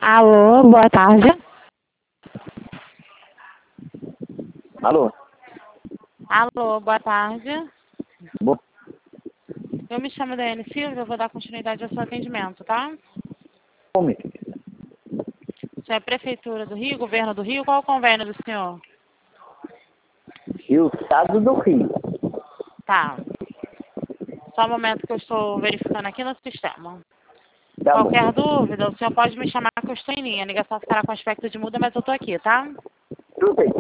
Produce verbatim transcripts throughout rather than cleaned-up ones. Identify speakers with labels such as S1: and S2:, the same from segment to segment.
S1: Alô, boa tarde.
S2: Alô?
S1: Alô, boa tarde.
S2: Bo...
S1: Eu me chamo Daiane Silva, eu vou dar continuidade ao seu atendimento, tá?
S2: Como?
S1: Isso é a Prefeitura do Rio, Governo do Rio, qual o convênio do senhor?
S2: E o Estado do Rio.
S1: Tá. Só um momento que eu estou verificando aqui no sistema.
S2: Tá
S1: Qualquer
S2: bom.
S1: dúvida, o senhor pode me chamar que eu estou em linha. A ligação ficará com aspecto de muda, mas eu estou aqui, tá?
S2: Tudo bem.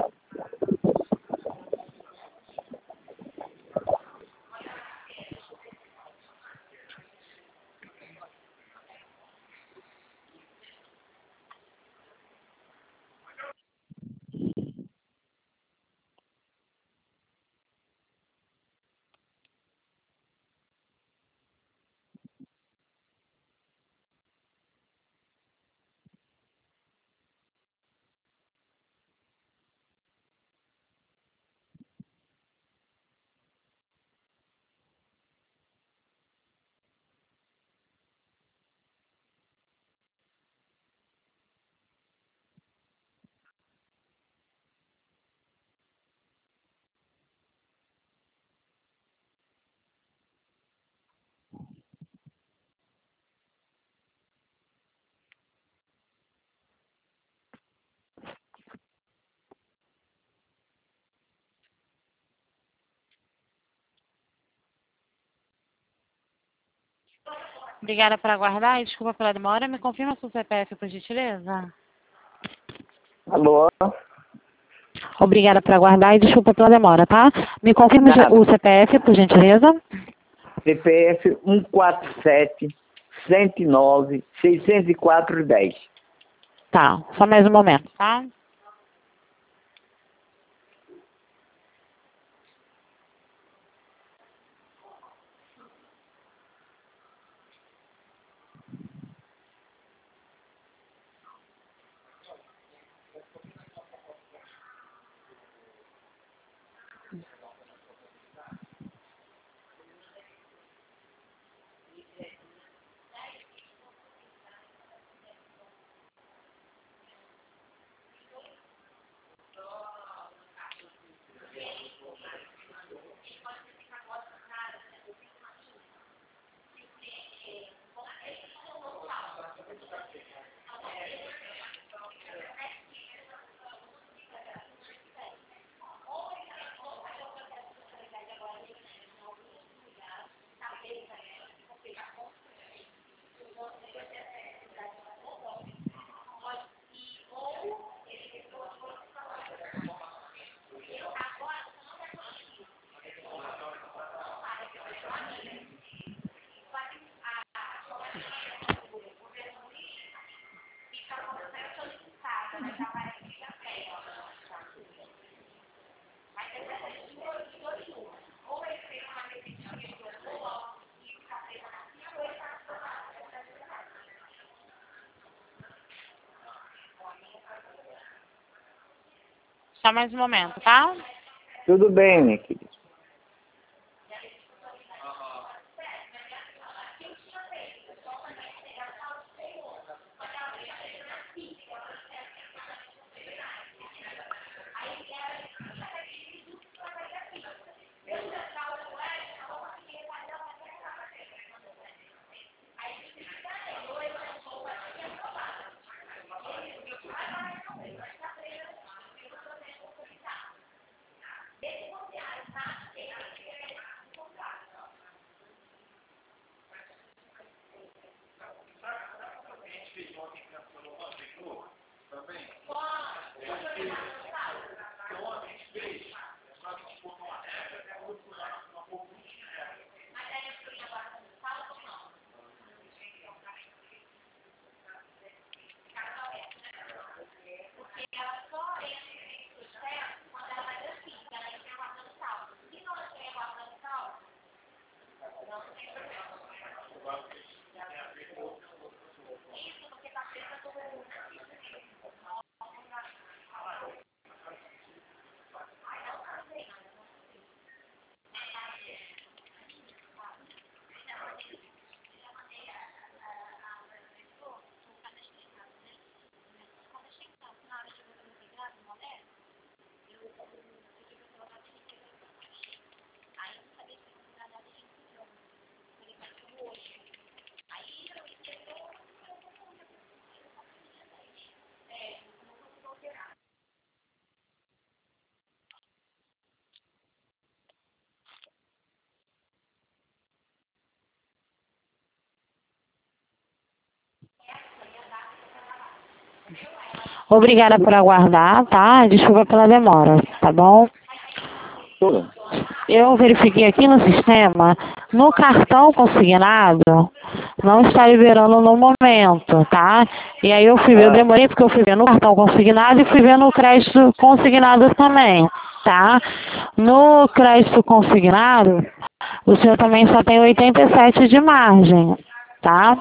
S1: Obrigada por aguardar e desculpa pela demora. Me confirma seu C P F, por gentileza?
S2: Alô?
S1: Obrigada por aguardar e desculpa pela demora, tá? Me confirma
S2: Nada.
S1: o C P F, por gentileza?
S2: C P F um quatro sete, cento e nove, seiscentos e quatro, dez.
S1: Tá, só mais um momento, tá? Só mais um momento, tá?
S2: Tudo bem, minha querida.
S1: Obrigada por aguardar, tá? Desculpa pela demora, tá bom?
S2: Tudo.
S1: Eu verifiquei aqui no sistema, no cartão consignado, não está liberando no momento, tá? E aí eu fui ver, eu
S2: Ah,
S1: demorei porque eu fui ver no cartão consignado e fui ver no crédito consignado também, tá? No crédito consignado, o senhor também só tem oitenta e sete de margem, tá?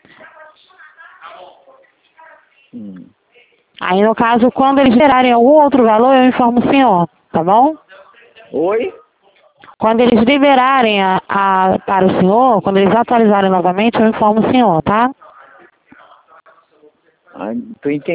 S2: hum.
S1: Aí no caso, quando eles gerarem algum outro valor, eu informo o senhor, tá bom?
S2: Oi?
S1: Quando eles liberarem a, a, para o senhor, quando eles atualizarem novamente, eu informo o senhor, tá?
S2: Ah, tô entendendo.